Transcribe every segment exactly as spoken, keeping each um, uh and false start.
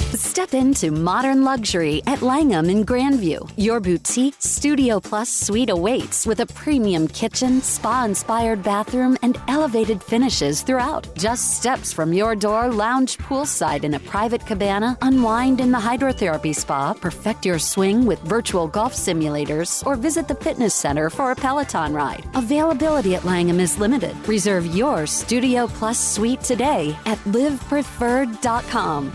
Step into modern luxury at Langham in Grandview. Your boutique Studio Plus suite awaits with a premium kitchen, spa-inspired bathroom, and elevated finishes throughout. Just steps from your door, lounge poolside in a private cabana, unwind in the hydrotherapy spa, perfect your swing with virtual golf simulators, or visit the fitness center for a Peloton ride. Availability at Langham is limited. Reserve your Studio Plus suite today at live preferred dot com.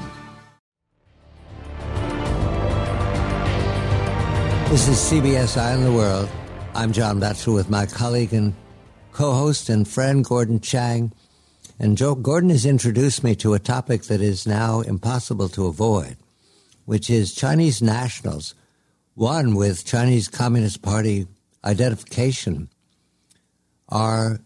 This is C B S Eye on the World. I'm John Batchelor with my colleague and co-host and friend Gordon Chang. And Joe Gordon has introduced me to a topic that is now impossible to avoid, which is Chinese nationals, one with Chinese Communist Party identification, are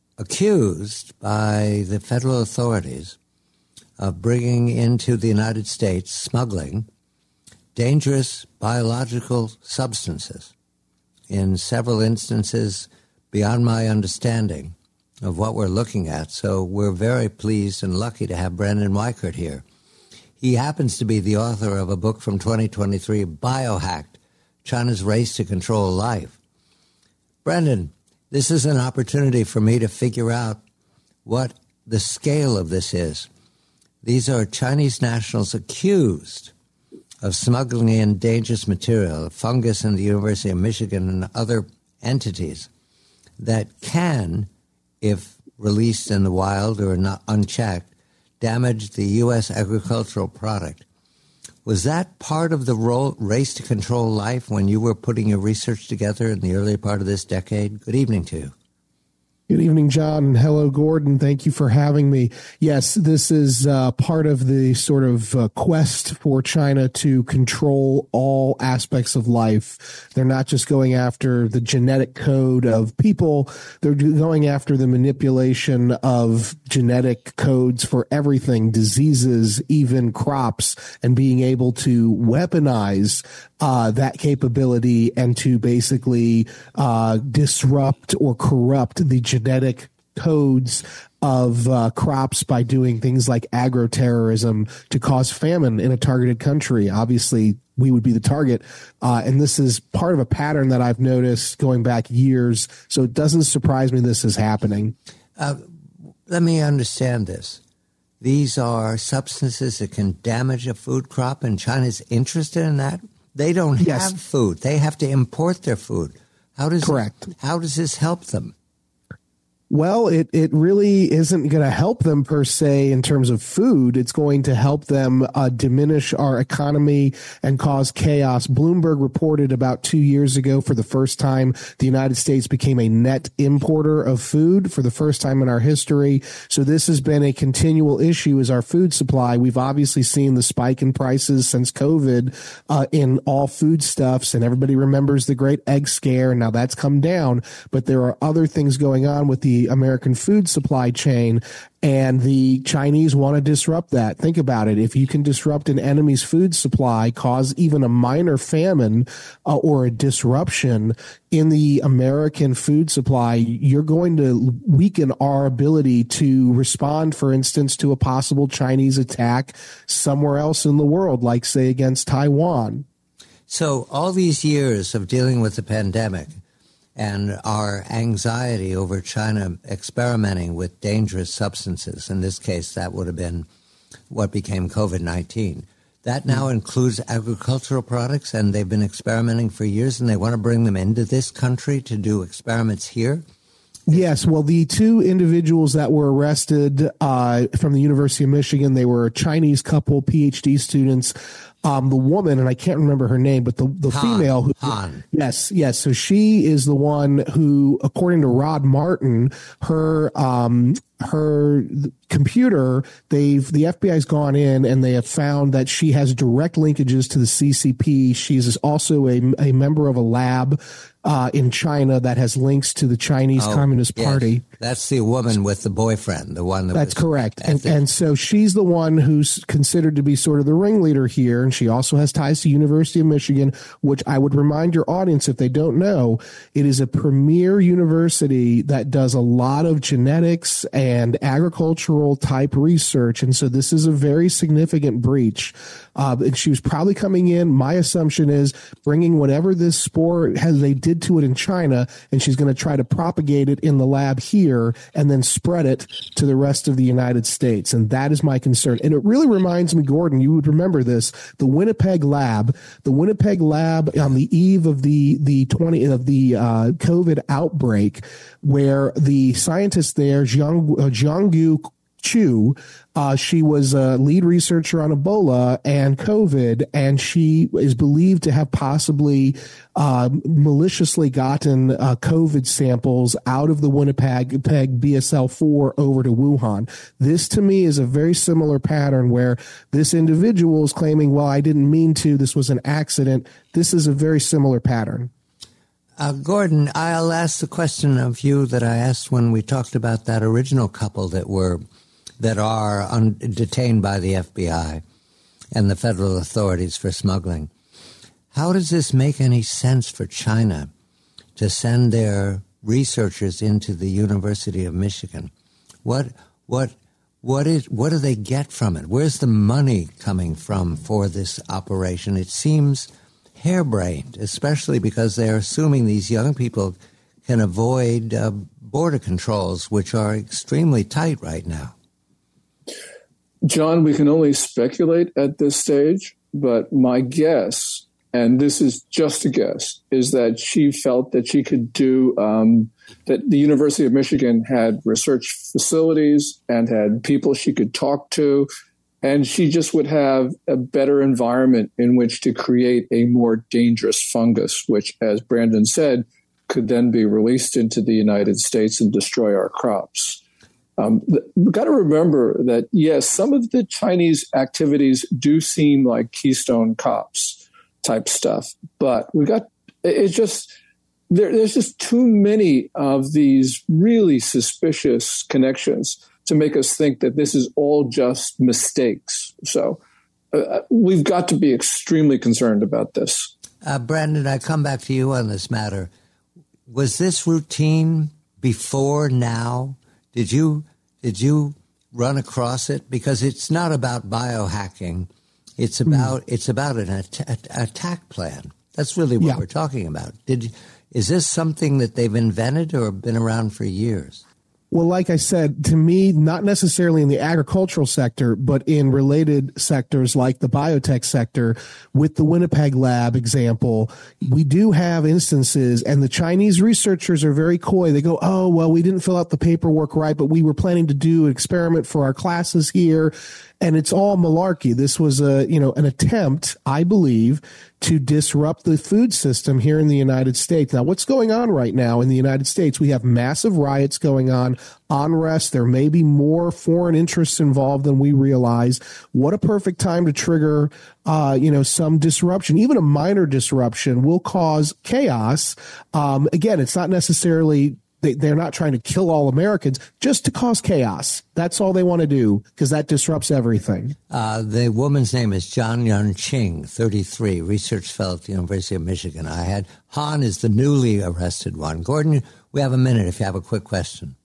accused by the federal authorities of bringing into the United States, smuggling, dangerous biological substances, in several instances beyond my understanding of what we're looking at. So we're very pleased and lucky to have Brendan Weichert here. He happens to be the author of a book from twenty twenty-three, Biohacked, China's Race to Control Life. Brendan, this is an opportunity for me to figure out what the scale of this is. These are Chinese nationals accused of smuggling in dangerous material, fungus in the University of Michigan and other entities that can, if released in the wild or not unchecked, damage the U S agricultural product. Was that part of the role, race to control life when you were putting your research together in the early part of this decade? Good evening to you. Good evening, John, and hello, Gordon. Thank you for having me. Yes, this is uh, part of the sort of uh, quest for China to control all aspects of life. They're not just going after the genetic code of people. They're going after the manipulation of genetic codes for everything, diseases, even crops, and being able to weaponize uh, that capability and to basically uh, disrupt or corrupt the genetic codes of uh, crops by doing things like agroterrorism to cause famine in a targeted country. Obviously, we would be the target. Uh, and this is part of a pattern that I've noticed going back years. So it doesn't surprise me this is happening. Uh, let me understand this. These are substances that can damage a food crop, and China's interested in that? They don't yes. have food. They have to import their food. How does Correct. How does this help them? Well, it, it really isn't going to help them per se in terms of food. It's going to help them uh, diminish our economy and cause chaos. Bloomberg reported about two years ago for the first time the United States became a net importer of food for the first time in our history. So this has been a continual issue is our food supply. We've obviously seen the spike in prices since COVID uh, in all foodstuffs, and everybody remembers the great egg scare. Now that's come down, but there are other things going on with the American food supply chain, and the Chinese want to disrupt that. Think about it. If you can disrupt an enemy's food supply, cause even a minor famine uh, or a disruption in the American food supply, you're going to weaken our ability to respond, for instance, to a possible Chinese attack somewhere else in the world, like, say, against Taiwan. So all these years of dealing with the pandemic and our anxiety over China experimenting with dangerous substances, in this case, that would have been what became COVID nineteen. That now includes agricultural products, and they've been experimenting for years, and they want to bring them into this country to do experiments here? Yes. Well, the two individuals that were arrested uh, from the University of Michigan, they were a Chinese couple, PhD students. Um, the woman, and I can't remember her name, but the, the Han, female. Who, Han. Yes, yes. So she is the one who, according to Rod Martin, her um, her computer, they've the F B I's gone in and they have found that she has direct linkages to the C C P. She's also a, a member of a lab uh, in China that has links to the Chinese oh, Communist yes. Party. That's the woman with the boyfriend, the one that That's was correct. And, the- and so she's the one who's considered to be sort of the ringleader here. And she also has ties to University of Michigan, which I would remind your audience, if they don't know, it is a premier university that does a lot of genetics and agricultural type research. And so this is a very significant breach. Uh, and she was probably coming in. My assumption is bringing whatever this spore has, they did to it in China, and she's going to try to propagate it in the lab here and then spread it to the rest of the United States. And that is my concern. And it really reminds me, Gordon, you would remember this, the Winnipeg lab, the Winnipeg lab on the eve of the, the twenty of the uh, COVID outbreak, where the scientist there, Jiang, uh, Jianggu Chu, uh, she was a lead researcher on Ebola and COVID, and she is believed to have possibly uh, maliciously gotten uh, COVID samples out of the Winnipeg B S L four over to Wuhan. This, to me, is a very similar pattern where this individual is claiming, well, I didn't mean to, this was an accident. This is a very similar pattern. Uh, Gordon, I'll ask the question of you that I asked when we talked about that original couple that were that are un- detained by the F B I and the federal authorities for smuggling. How does this make any sense for China to send their researchers into the University of Michigan? What what what is what do they get from it? Where's the money coming from for this operation? It seems harebrained, especially because they're assuming these young people can avoid uh, border controls, which are extremely tight right now. John, we can only speculate at this stage, but my guess, and this is just a guess, is that she felt that she could do, um, that the University of Michigan had research facilities and had people she could talk to, and she just would have a better environment in which to create a more dangerous fungus, which, as Brandon said, could then be released into the United States and destroy our crops. Um, we've got to remember that, yes, some of the Chinese activities do seem like Keystone Cops type stuff, but we got it's just there, there's just too many of these really suspicious connections to make us think that this is all just mistakes. So uh, we've got to be extremely concerned about this. Uh, Brandon, I come back to you on this matter. Was this routine before now? Did you did you run across it? Because it's not about biohacking. It's about mm. it's about an at- attack plan. That's really what yeah. we're talking about. Did is this something that they've invented or been around for years? Well, like I said, to me, not necessarily in the agricultural sector, but in related sectors like the biotech sector, with the Winnipeg lab example, we do have instances, and the Chinese researchers are very coy. They go, oh, well, we didn't fill out the paperwork right, but we were planning to do an experiment for our classes here. And it's all malarkey. This was a, you know, an attempt, I believe, to disrupt the food system here in the United States. Now, what's going on right now in the United States? We have massive riots going on, unrest. There may be more foreign interests involved than we realize. What a perfect time to trigger, uh, you know, some disruption. Even a minor disruption will cause chaos. Um, again, it's not necessarily They, they're not trying to kill all Americans, just to cause chaos. That's all they want to do, because that disrupts everything. Uh, the woman's name is John Yun Ching, thirty-three, research fellow at the University of Michigan. I had Han is the newly arrested one. Gordon, we have a minute if you have a quick question.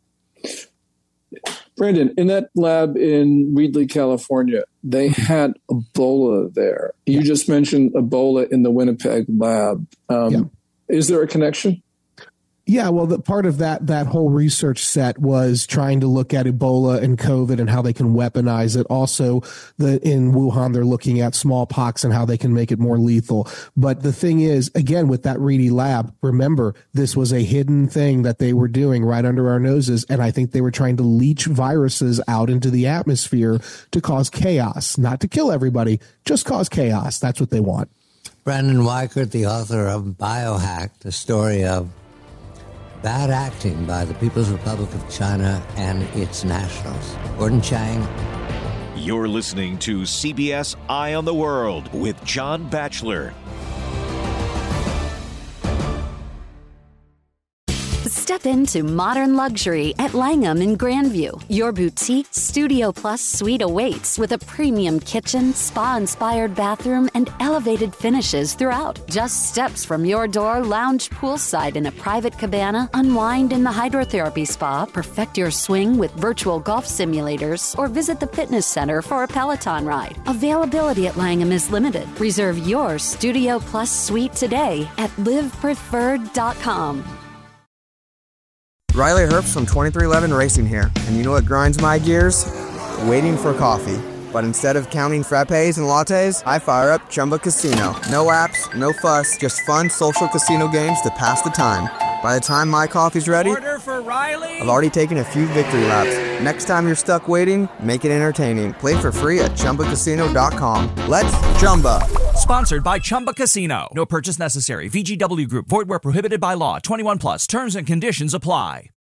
Brandon, in that lab in Reedley, California, they had Ebola there. You yeah. just mentioned Ebola in the Winnipeg lab. Um, yeah. Is there a connection? Yeah, well, the part of that that whole research set was trying to look at Ebola and COVID and how they can weaponize it. Also, the, in Wuhan, they're looking at smallpox and how they can make it more lethal. But the thing is, again, with that Reedy lab, remember, this was a hidden thing that they were doing right under our noses. And I think they were trying to leach viruses out into the atmosphere to cause chaos, not to kill everybody, just cause chaos. That's what they want. Brandon Weichert, the author of Biohack, the story of bad acting by the People's Republic of China and its nationals. Gordon Chang. You're listening to C B S Eye on the World with John Batchelor. Step Step into modern luxury at Langham in Grandview. Your boutique Studio Plus suite awaits with a premium kitchen, spa-inspired bathroom, and elevated finishes throughout. Just steps from your door, lounge poolside in a private cabana, unwind in the hydrotherapy spa, perfect your swing with virtual golf simulators, or visit the fitness center for a Peloton ride. Availability at Langham is limited. Reserve your Studio Plus suite today at live preferred dot com. Riley Herbst from twenty-three eleven Racing here, and you know what grinds my gears? Waiting for coffee. But instead of counting frappes and lattes, I fire up Chumba Casino. No apps, no fuss, just fun social casino games to pass the time. By the time my coffee's ready, order for Riley. I've already taken a few victory laps. Next time you're stuck waiting, make it entertaining. Play for free at chumba casino dot com. Let's Chumba. Sponsored by Chumba Casino. No purchase necessary. V G W Group. Void where prohibited by law. twenty-one plus. Terms and conditions apply.